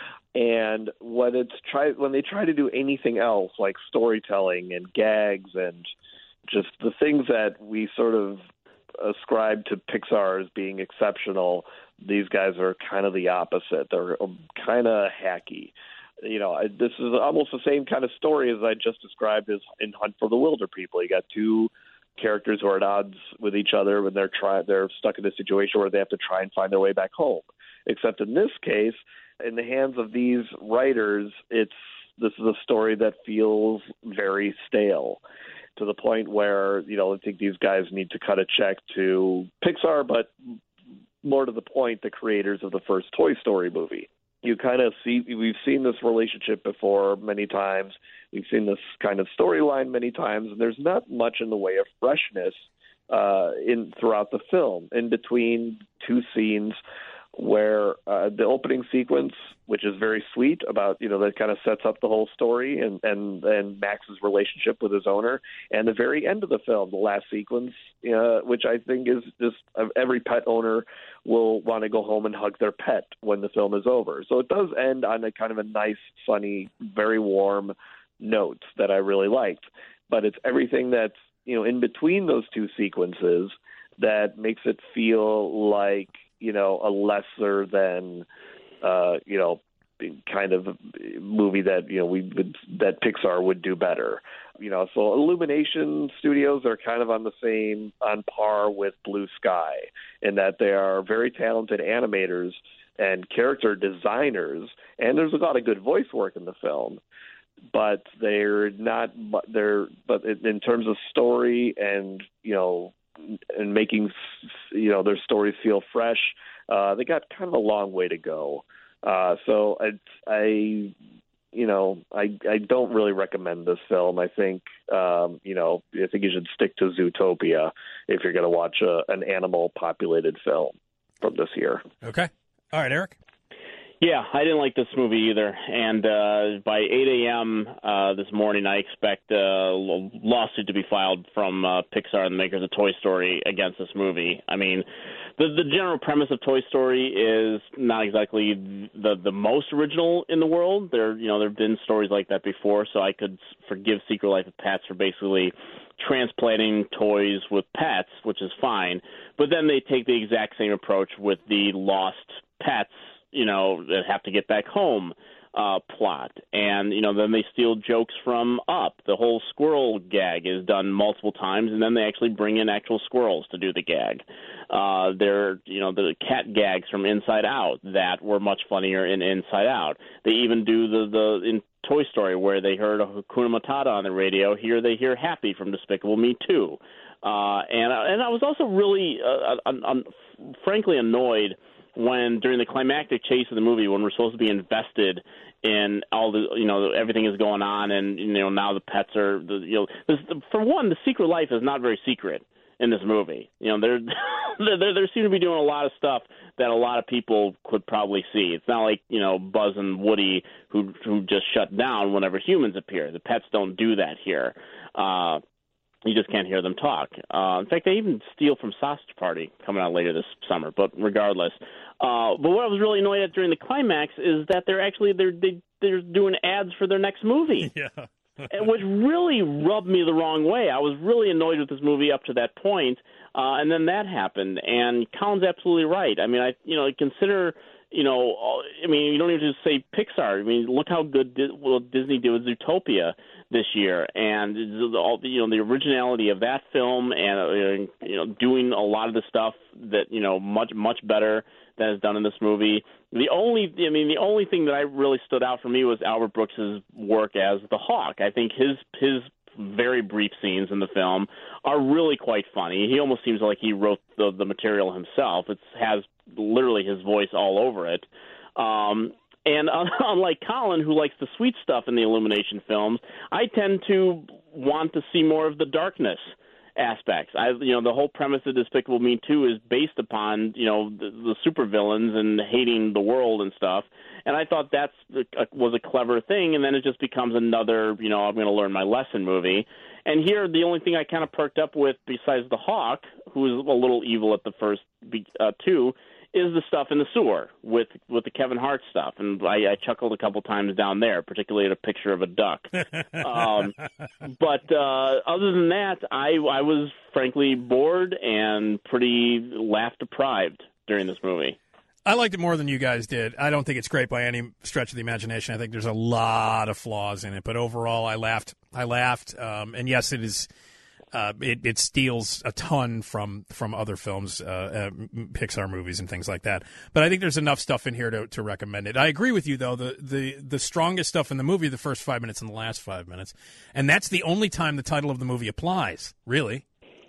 And when it's try when they try to do anything else, like storytelling and gags and just the things that we sort of ascribe to Pixar as being exceptional, these guys are kind of the opposite. They're kind of hacky. You know, this is almost the same kind of story as I just described as in Hunt for the Wilder People. You got two characters who are at odds with each other when they're try they're stuck in a situation where they have to try and find their way back home. Except in this case, in the hands of these writers, it's this is a story that feels very stale, to the point where, you know, I think these guys need to cut a check to Pixar, but more to the point, the creators of the first Toy Story movie. You kind of see, we've seen this relationship before many times. We've seen this kind of storyline many times, and there's not much in the way of freshness uh, in throughout the film. In between two scenes, where uh, the opening sequence, which is very sweet about, you know, that kind of sets up the whole story and, and, and Max's relationship with his owner, and the very end of the film, the last sequence, uh, which I think is just uh, every pet owner will want to go home and hug their pet when the film is over. So it does end on a kind of a nice, funny, very warm note that I really liked. But it's everything that's, you know, in between those two sequences that makes it feel like, you know, a lesser than, uh, you know, kind of movie that, you know, we would, that Pixar would do better. You know, so Illumination Studios are kind of on the same, on par with Blue Sky, in that they are very talented animators and character designers, and there's a lot of good voice work in the film. But they're not, they're, but in terms of story and, you know, and making, you know, their stories feel fresh, uh, they got kind of a long way to go. Uh, so I, I, you know, I, I don't really recommend this film. I think, um, you know, I think you should stick to Zootopia if you're going to watch a, an animal-populated film from this year. Okay. All right, Eric? Yeah, I didn't like this movie either. And uh, by eight a.m. Uh, this morning, I expect a lawsuit to be filed from uh, Pixar and the makers of Toy Story against this movie. I mean, the the general premise of Toy Story is not exactly the the most original in the world. There, you know, there have been stories like that before, so I could forgive Secret Life of Pets for basically transplanting toys with pets, which is fine. But then they take the exact same approach with the lost pets, you know, that have to get back home uh, plot. And, you know, then they steal jokes from Up. The whole squirrel gag is done multiple times, and then they actually bring in actual squirrels to do the gag. Uh, they're, you know, the cat gags from Inside Out that were much funnier in Inside Out. They even do the, the in Toy Story where they heard Hakuna Matata on the radio. Here they hear Happy from Despicable Me two. Uh, and, and I was also really, uh, un, un, frankly, annoyed when during the climactic chase of the movie, when we're supposed to be invested in all the, you know, everything is going on, and, you know, now the pets are, the, you know, this, for one, the secret life is not very secret in this movie. You know, they're, they're, they seem to be doing a lot of stuff that a lot of people could probably see. It's not like, you know, Buzz and Woody who who just shut down whenever humans appear. The pets don't do that here. Uh, You just can't hear them talk. Uh, in fact, they even steal from Sausage Party coming out later this summer. But regardless, uh, but what I was really annoyed at during the climax is that they're actually they're they, they're doing ads for their next movie, yeah. which really rubbed me the wrong way. I was really annoyed with this movie up to that point, uh, and then that happened. And Colin's absolutely right. I mean, I you know consider. You know, I mean, you don't even just say Pixar. I mean, look how good well, Disney did with Zootopia this year, and all you know the originality of that film, and uh, you know, doing a lot of the stuff that you know much much better than is done in this movie. The only, I mean, the only thing that I really stood out for me was Albert Brooks's work as the Hawk. I think his his very brief scenes in the film are really quite funny. He almost seems like he wrote the, the material himself. It has literally his voice all over it. Um, and unlike Colin, who likes the sweet stuff in the Illumination films, I tend to want to see more of the darkness aspects. I, you know, the whole premise of Despicable Me two is based upon, you know, the, the supervillains and hating the world and stuff. And I thought that was a clever thing, and then it just becomes another, you know, I'm going to learn my lesson movie. And here, the only thing I kind of perked up with, besides the Hawk, who is a little evil at the first uh, two, is the stuff in the sewer with with the Kevin Hart stuff. And I, I chuckled a couple times down there, particularly at a picture of a duck. um, but uh, other than that, I, I was frankly bored and pretty laugh-deprived during this movie. I liked it more than you guys did. I don't think it's great by any stretch of the imagination. I think there's a lot of flaws in it, but overall, I laughed. I laughed, um, and yes, it is. Uh, it, it steals a ton from from other films, uh, uh, Pixar movies, and things like that. But I think there's enough stuff in here to, to recommend it. I agree with you, though. The, the the strongest stuff in the movie, the first five minutes and the last five minutes, and that's the only time the title of the movie applies. Really.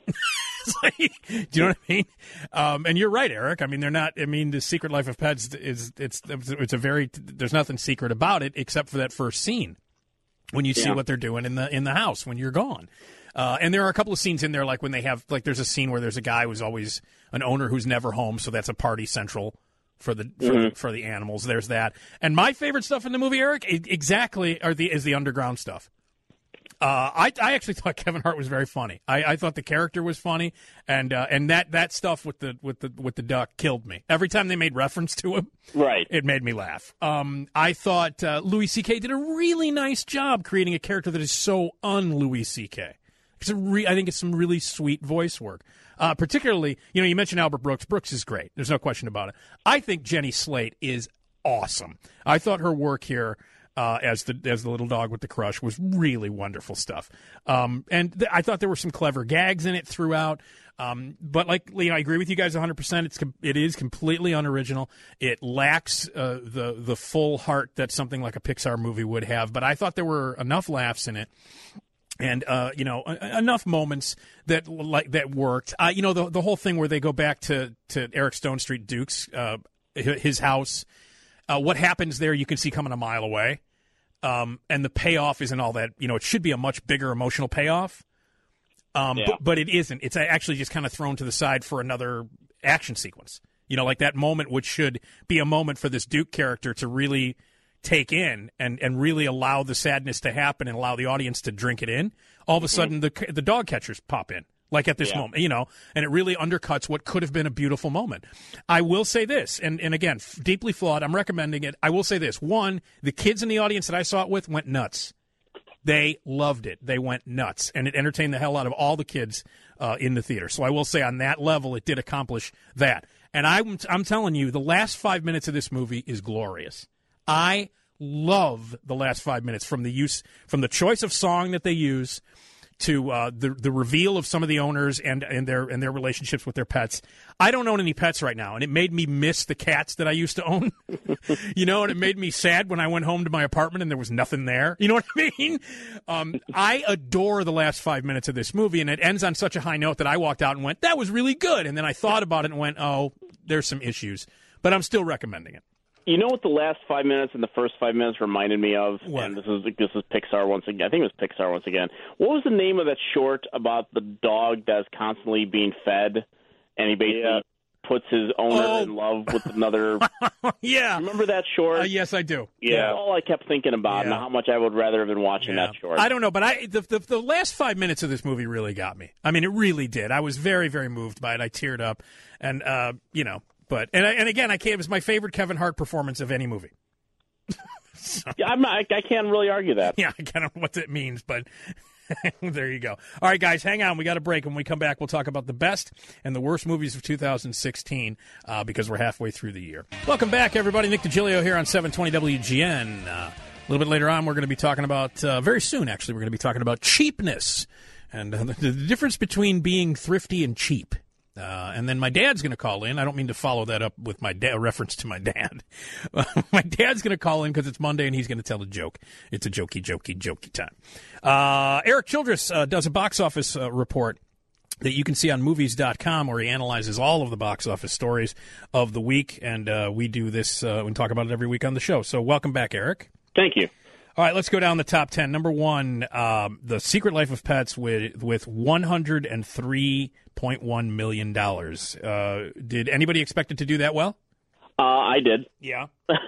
It's like, do you know what I mean? Um, and you're right, Eric. I mean, they're not. I mean, The Secret Life of Pets is it's it's a very. There's nothing secret about it except for that first scene when you see yeah. what they're doing in the in the house when you're gone. Uh, and there are a couple of scenes in there, like when they have, like there's a scene where there's a guy who's always an owner who's never home, so that's a party central for the for, mm-hmm. the, for the animals. There's that. And my favorite stuff in the movie, Eric, exactly are the is the underground stuff. Uh, I I actually thought Kevin Hart was very funny. I, I thought the character was funny, and uh, and that, that stuff with the with the with the duck killed me. Every time they made reference to him, right, it made me laugh. Um, I thought uh, Louis C K did a really nice job creating a character that is so un-Louis C K. It's a re- I think it's some really sweet voice work. Uh, particularly, you know, you mentioned Albert Brooks. Brooks is great. There's no question about it. I think Jenny Slate is awesome. I thought her work here uh, as the as the little dog with the crush was really wonderful stuff. Um, and th- I thought there were some clever gags in it throughout. Um, but like, you know, I agree with you guys one hundred percent. It's com- it is completely unoriginal. It lacks uh, the the full heart that something like a Pixar movie would have. But I thought there were enough laughs in it. And uh, you know, enough moments that like that worked. Uh, you know, the the whole thing where they go back to, to Eric Stone Street Duke's uh, his house. Uh, what happens there, you can see coming a mile away. Um, and the payoff isn't all that. You know, it should be a much bigger emotional payoff. Um, yeah. but, but it isn't. It's actually just kind of thrown to the side for another action sequence. You know, like that moment, which should be a moment for this Duke character to really take in and, and really allow the sadness to happen and allow the audience to drink it in. All of a sudden, the the dog catchers pop in, like at this yeah. moment, you know, and it really undercuts what could have been a beautiful moment. I will say this, and, and again, f- deeply flawed. I'm recommending it. I will say this. One, the kids in the audience that I saw it with went nuts. They loved it. They went nuts, and it entertained the hell out of all the kids uh, in the theater. So I will say on that level, it did accomplish that. And I'm, I'm telling you, the last five minutes of this movie is glorious. I love the last five minutes, from the use, from the choice of song that they use to uh, the the reveal of some of the owners and, and their and their relationships with their pets. I don't own any pets right now, and it made me miss the cats that I used to own. You know, and it made me sad when I went home to my apartment and there was nothing there. You know what I mean? Um, I adore the last five minutes of this movie, and it ends on such a high note that I walked out and went, that was really good. And then I thought about it and went, oh, there's some issues. But I'm still recommending it. You know what the last five minutes and the first five minutes reminded me of? What? And this is this is Pixar once again. I think it was Pixar once again. What was the name of that short about the dog that's constantly being fed, and he basically yeah. puts his owner oh. in love with another? Yeah. Remember that short? Uh, yes, I do. Yeah. yeah. All I kept thinking about, yeah. and how much I would rather have been watching yeah. that short. I don't know, but I the, the the last five minutes of this movie really got me. I mean, it really did. I was very, very moved by it. I teared up, and uh, you know. But and I, and again, I can't. It was my favorite Kevin Hart performance of any movie. So, yeah, I'm not, I, I can't really argue that. Yeah, I don't know what that means, but there you go. All right, guys, hang on. We got a break. When we come back, we'll talk about the best and the worst movies of two thousand sixteen uh, because we're halfway through the year. Welcome back, everybody. Nick DiGilio here on seven twenty W G N. Uh, a little bit later on, we're going to be talking about uh, very soon. Actually, we're going to be talking about cheapness and uh, the, the difference between being thrifty and cheap. Uh, and then my dad's going to call in. I don't mean to follow that up with my da- reference to my dad. My dad's going to call in because it's Monday and he's going to tell a joke. It's a jokey, jokey, jokey time. Uh, Eric Childress uh, does a box office uh, report that you can see on movies dot com where he analyzes all of the box office stories of the week. And uh, we do this, uh, we talk about it every week on the show. So welcome back, Eric. Thank you. All right, let's go down the top ten. Number one, um, The Secret Life of Pets with with one hundred three point one million dollars. Uh, did anybody expect it to do that well? Uh, I did. Yeah.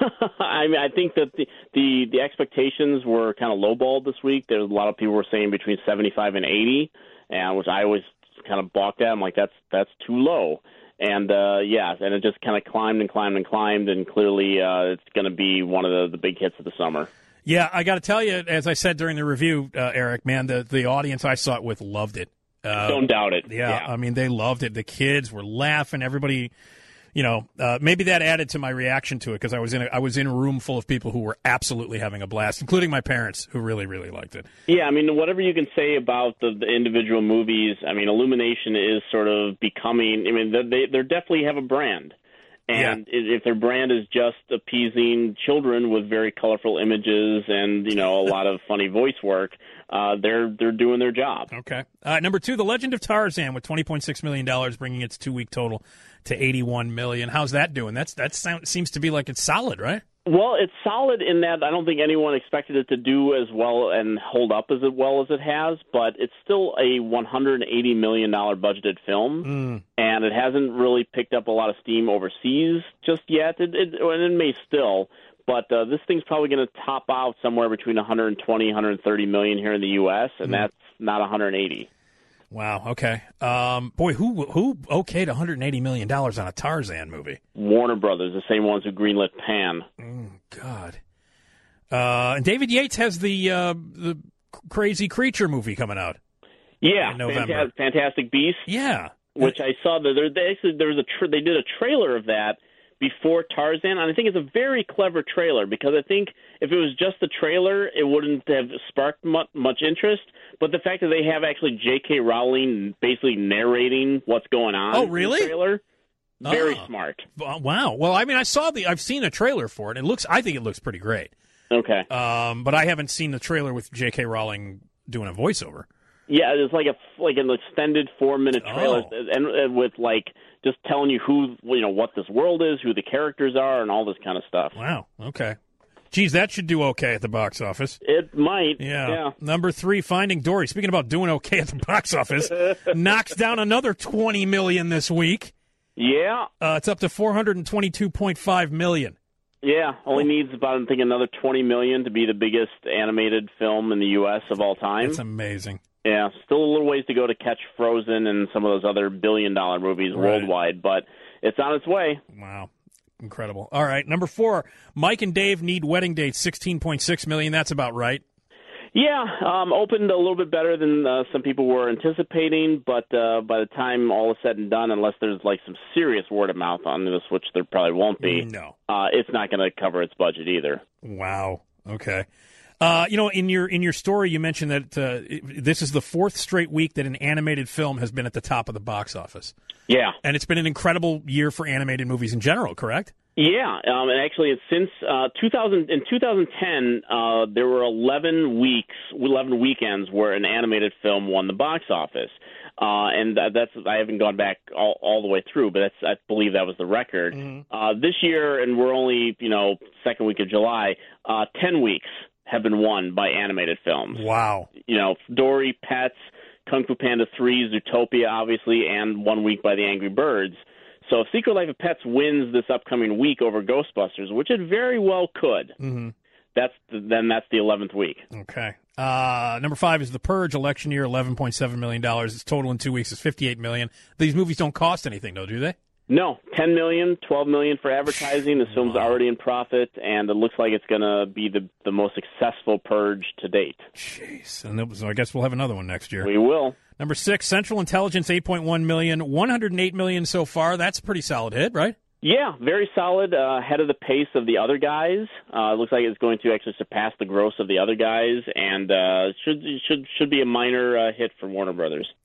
I mean, I think that the, the, the expectations were kind of lowballed this week. There was a lot of people were saying between seventy-five and eighty, and which I always kind of balked at. I'm like, that's that's too low. And, uh, yeah, and it just kind of climbed and climbed and climbed, and clearly uh, it's going to be one of the, the big hits of the summer. Yeah, I got to tell you, as I said during the review, uh, Eric, man, the, the audience I saw it with loved it. Uh, Don't doubt it. Yeah, yeah, I mean, they loved it. The kids were laughing. Everybody, you know, uh, maybe that added to my reaction to it because I was in a, I was in a room full of people who were absolutely having a blast, including my parents, who really, really liked it. Yeah, I mean, whatever you can say about the, the individual movies, I mean, Illumination is sort of becoming. I mean, they they definitely have a brand. And yeah. if their brand is just appeasing children with very colorful images and, you know, a lot of funny voice work, uh, they're they're doing their job. Okay. Uh, number two, The Legend of Tarzan with twenty point six million dollars, bringing its two-week total to eighty-one million dollars. How's that doing? That's That sound, seems to be like it's solid, right? Well, it's solid in that I don't think anyone expected it to do as well and hold up as well as it has, but it's still a one hundred eighty million dollars budgeted film, mm. and it hasn't really picked up a lot of steam overseas just yet. It, it, and it may still, but uh, this thing's probably going to top out somewhere between one hundred twenty, one hundred thirty million here in the U S, and mm. that's not one hundred eighty. Wow. Okay. Um, boy, who who okayed one hundred eighty million dollars on a Tarzan movie? Warner Brothers, the same ones who greenlit Pan. Mm, God. Uh, and David Yates has the uh, the Crazy Creature movie coming out. Yeah, in November. Fantastic, Fantastic Beasts. Yeah, which I saw that there. They actually there was a tra- they did a trailer of that before Tarzan, and I think it's a very clever trailer because I think if it was just the trailer, it wouldn't have sparked much, much interest. But the fact that they have actually J K. Rowling basically narrating what's going on oh, really? in the trailer, very oh. smart. Wow. Well, I mean, I saw the, I've seen a trailer for it. It looks, I think it looks pretty great. Okay. Um, but I haven't seen the trailer with J K. Rowling doing a voiceover. Yeah, it's like a like an extended four minute trailer, oh. and, and with like just telling you who you know what this world is, who the characters are, and all this kind of stuff. Wow. Okay. Geez, that should do okay at the box office. It might. Yeah. yeah. Number three, Finding Dory. Speaking about doing okay at the box office, knocks down another twenty million dollars this week. Yeah. Uh, it's up to four hundred twenty-two point five million dollars. Yeah, only needs about, I think, another twenty million dollars to be the biggest animated film in the U S of all time. That's amazing. Yeah, still a little ways to go to catch Frozen and some of those other billion-dollar movies right. worldwide, but it's on its way. Wow. Incredible. All right, number four, Mike and Dave Need Wedding Dates, sixteen point six million dollars. That's about right. Yeah, um, opened a little bit better than uh, some people were anticipating, but uh, by the time all is said and done, unless there's like some serious word of mouth on this, which there probably won't be, no, uh, it's not going to cover its budget either. Wow. Okay. Uh, you know, in your in your story, you mentioned that uh, this is the fourth straight week that an animated film has been at the top of the box office. Yeah, and it's been an incredible year for animated movies in general. Correct? Yeah, um, and actually, it's since uh, two thousand in twenty ten, uh, there were eleven weeks, eleven weekends where an animated film won the box office, uh, and that's I haven't gone back all, all the way through, but that's I believe that was the record. Mm-hmm. Uh, this year, and we're only you know second week of July, uh, ten weeks have been won by animated films. Wow. You know, Dory, Pets, Kung Fu Panda three, Zootopia, obviously, and one week by the Angry Birds. So if Secret Life of Pets wins this upcoming week over Ghostbusters, which it very well could, mm-hmm. that's the, then that's the eleventh week. Okay. Uh, number five is The Purge, election year, eleven point seven million dollars. Its total in two weeks is fifty-eight million dollars. These movies don't cost anything, though, do they? No, ten million dollars, twelve million dollars for advertising. This film's wow. already in profit, and it looks like it's going to be the, the most successful Purge to date. Jeez. And it was, so I guess we'll have another one next year. We will. Number six, Central Intelligence, eight point one million dollars, one hundred eight million dollars so far. That's a pretty solid hit, right? Yeah, very solid, uh, ahead of the pace of the other guys. Uh, it looks like it's going to actually surpass the gross of the other guys, and uh, should should should be a minor uh, hit for Warner Brothers.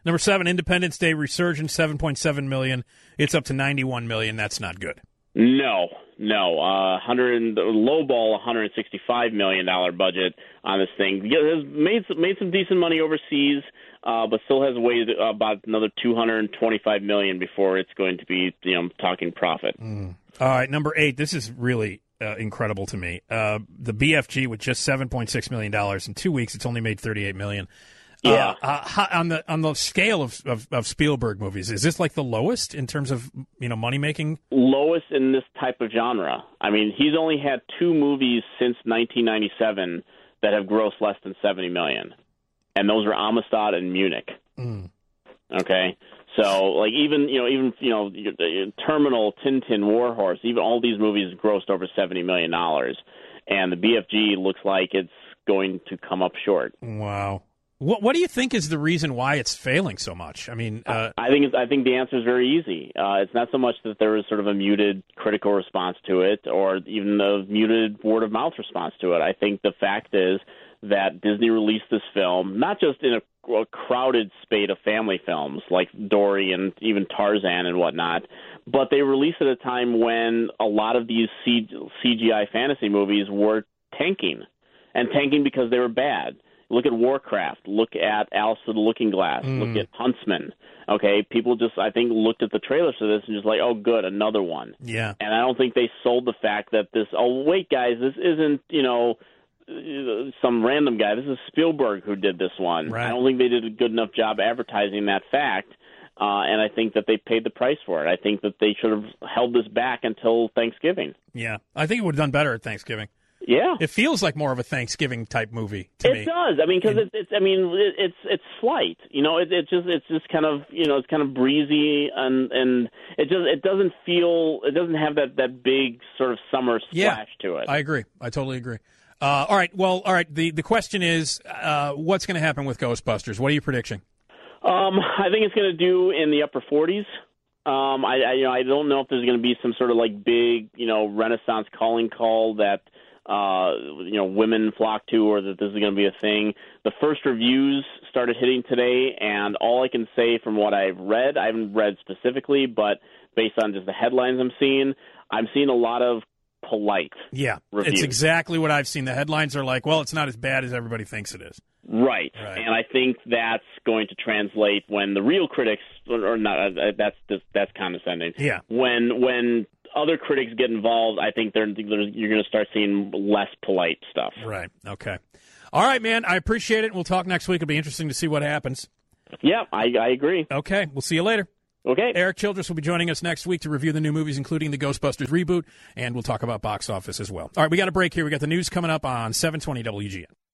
Number seven, Independence Day Resurgence, seven point seven million dollars. It's up to ninety-one million dollars. That's not good. No, no. Uh, one hundred lowball one hundred sixty-five million dollars budget on this thing. It has made some, made some decent money overseas, uh, but still has waited about another two hundred twenty-five million dollars before it's going to be, you know, talking profit. Mm. All right, number eight. This is really uh, incredible to me. Uh, the B F G with just seven point six million dollars in two weeks. It's only made thirty-eight million dollars. Yeah. Uh, uh, how, on the on the scale of, of, of Spielberg movies, is this like the lowest in terms of, you know, money making? Lowest in this type of genre. I mean, he's only had two movies since nineteen ninety-seven that have grossed less than seventy million, and those were Amistad and Munich. Mm. Okay, so like even you know even you know Terminal, Tintin, Warhorse, even all these movies grossed over seventy million dollars, and the B F G looks like it's going to come up short. Wow. What What do you think is the reason why it's failing so much? I mean, uh, I think it's, I think the answer is very easy. Uh, it's not so much that there was sort of a muted critical response to it, or even a muted word of mouth response to it. I think the fact is that Disney released this film not just in a, a crowded spate of family films like Dory and even Tarzan and whatnot, but they released at a time when a lot of these C G I fantasy movies were tanking, and tanking because they were bad. Look at Warcraft. Look at Alice in the Looking Glass. Mm. Look at Huntsman. Okay, people just, I think, looked at the trailers for this and just like, oh, good, another one. Yeah. And I don't think they sold the fact that this, oh, wait, guys, this isn't, you know, some random guy. This is Spielberg who did this one. Right. I don't think they did a good enough job advertising that fact, uh, and I think that they paid the price for it. I think that they should have held this back until Thanksgiving. Yeah, I think it would have done better at Thanksgiving. Yeah, it feels like more of a Thanksgiving type movie to it me. It does. I mean, because it's, it's. I mean, it, it's it's slight. You know, it, it just it's just kind of you know it's kind of breezy and and it just it doesn't feel it doesn't have that, that big sort of summer splash yeah, to it. I agree. I totally agree. Uh, all right. Well, all right. The the question is, uh, what's going to happen with Ghostbusters? What are you predicting? Um, I think it's going to do in the upper forties. Um, I, I you know I don't know if there's going to be some sort of like big you know Renaissance calling call that. Uh, you know, women flock to, or that this is going to be a thing. The first reviews started hitting today, and all I can say from what I've read, I haven't read specifically, but based on just the headlines I'm seeing, I'm seeing a lot of polite yeah, reviews. It's exactly what I've seen. The headlines are like, well, it's not as bad as everybody thinks it is. Right. right. And I think that's going to translate when the real critics, or not, uh, that's just, that's condescending. Yeah. When when other critics get involved, I think they're, they're, you're going to start seeing less polite stuff. Right. Okay. All right, man. I appreciate it. We'll talk next week. It'll be interesting to see what happens. Yeah, I, I agree. Okay. We'll see you later. Okay. Eric Childress will be joining us next week to review the new movies, including the Ghostbusters reboot, and we'll talk about box office as well. All right, we got a break here. We got the news coming up on seven twenty W G N.